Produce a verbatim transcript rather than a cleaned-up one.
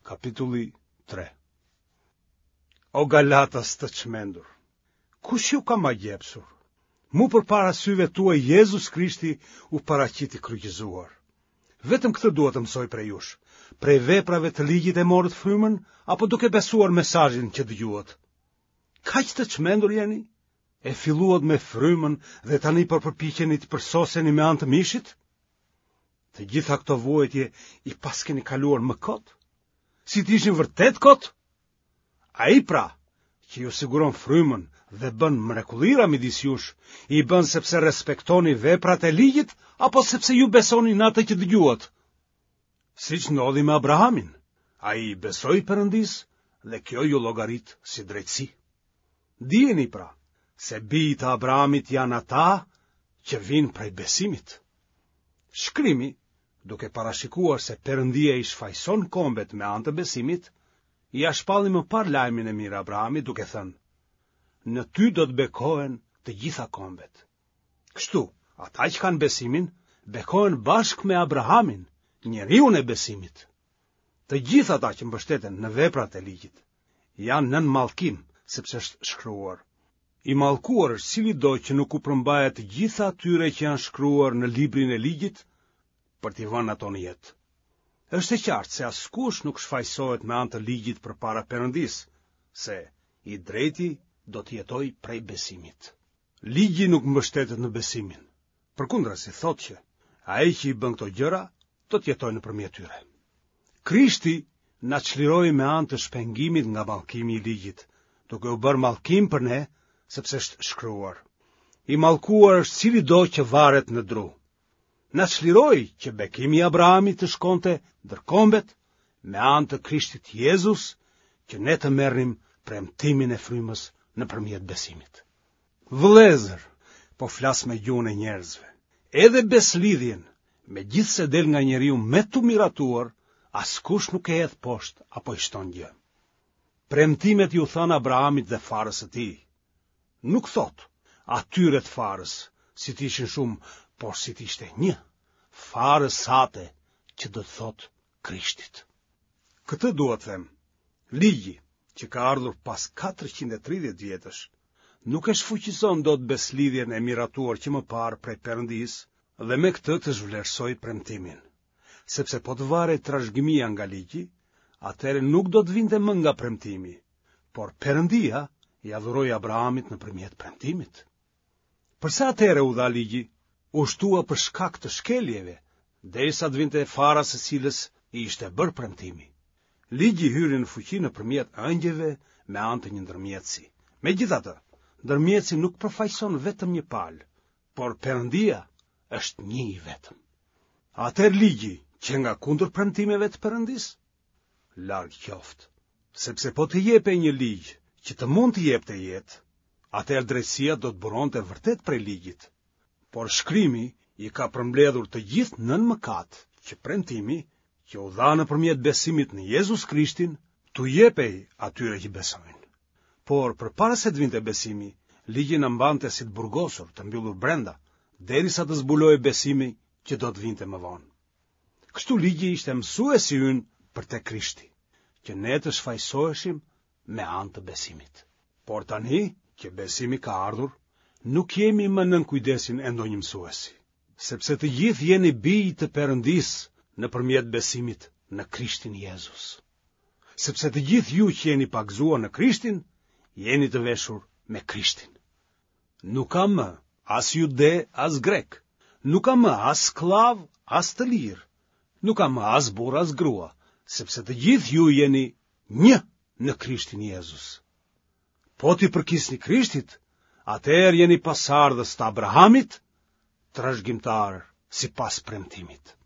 Kapitulli tre. O Galatas të çmendur, kush ju ka magjepsur? Mu përpara syve tua Jezus Krishti u paraqiti kryqëzuar. Vetëm këtë duhet të mësoj prej jush, prej veprave të ligjit e morët frymën, apo duke besuar mesazhin që dëgjuat? Kaq të çmendur jeni? E filluat me frymën dhe tani po përpiqeni të përsoseni me anë të mishit? Të gjitha këto vuajtje i paskeni kaluar më kot? Si të ishin vërtet kot? Ai pra, që ju siguron frymën dhe bën mrekullira midis jush, i bën sepse respektoni veprat e ligjit, apo sepse ju besoni në atë që dëgjuat? Siç ndodhi me Abrahamin, ai besoi Perëndis dhe kjo ju llogarit si drejtësi. Dijeni pra, se bijtë e Abrahamit janë ata që vinë prej besimit. Shkrimi, duke parashikuar se Perëndia i shfaqson kombet me anë të besimit, i shpalli më parë lajmin e mirë Abrahamit duke thënë: në ty do të bekohen të gjitha kombet. Kështu, ata që kanë besimin, bekohen bashkë me Abrahamin, njeriun e besimit. Të gjitha ata që mbështeten në veprat e ligjit janë nën mallkim, sepse është shkruar: i mallkuar është cili do që nuk u përmbahet të gjitha atyre që janë shkruar në librin e ligjit, për t'i vënë ato në jetë. Është e qartë se askush nuk shfaqsohet me anë të ligjit përpara Perëndis, se i drejti do të jetojë prej besimit. Ligji nuk mbështetet në besimin. Përkundrazi thotë që ai që i bën këto gjëra do të jetojë nëpërmjet tyre. Krishti na çliroi me anë të shpengimit nga mallkimi i ligjit, duke u bërë mallkim për ne, sepse është shkruar: i mallkuar është cili do që varet në dru. Na çliroi që bekimi i Abrahamit të shkonte ndër kombet me anë të Krishtit Jezus, që ne të merrim premtimin e frymës nëpërmjet besimit. Vëllezër, po flas me gjuhën e njerëzve. Edhe beslidhjen, megjithse del nga njeriu me të miratuar, askush nuk e hedh poshtë apo i shton gjë. Premtimet ju thanë Abrahamit dhe farës së tij. Nuk thot atyre të farës, si të ishin shumë, por si të ishte një, farës sate, që do të thot Krishtit. Këtë duhet them, ligji, që ka ardhur pas katërqind e tridhjetë vjetësh, nuk e shfuqizon dot beslidhjen e miratuar që më parë prej Perëndis, dhe me këtë të zhvlerësoj premtimin. Sepse po të varet trashëgimia nga ligji, atëherë nuk do të vinte më nga premtimi, por Perëndia i adhuroi Abrahamit nëpërmjet premtimit. Përsa atëherë u dha ligji? U shtua për shkak të shkeljeve, derisa të vinte fara së cilës i ishte bërë premtimi. Ligji hyri në fuqi nëpërmjet ëngjëve me anë të një ndërmjetësi. Megjithatë, ndërmjetësi nuk përfaqëson vetëm një palë, por Perëndia është një i vetëm. Atëherë ligji që nga kundër premtimeve të Perëndis? Larg qoftë, sepse po të jepej një ligj që të mund të jepte jetë, atëherë drejtësia do të buronte vërtet prej ligjit. Por shkrimi i ka përmbledhur të gjithë nën mëkat, që premtimi, që u dha nëpërmjet besimit në Jezus Krishtin, t'u jepej atyre që besojnë. Por përpara se të vinte besimi, ligji na mbante si të burgosur, të mbyllur brenda, derisa të zbulojë besimi që do të vinte më vonë. Kështu ligji ishte mësuesi ynë për te Krishti, që ne të shfaqsoheshim me anë të besimit. Por tani që besimi ka ardhur, nuk jemi më nën kujdesin e ndonjë mësuesi, sepse të gjithë jeni bijë të Perëndis nëpërmjet besimit në Krishtin Jezus. Sepse të gjithë ju që jeni pagzuar në Krishtin, jeni të veshur me Krishtin. Nuk ka më as jude as grek, nuk ka më as skllav as të lirë, nuk ka më as burr as grua, sepse të gjithë ju jeni një në Krishtin Jezus. Po ti përkisni Krishtit, atëherë jeni pasardhës të Abrahamit, trashëgimtar sipas premtimit.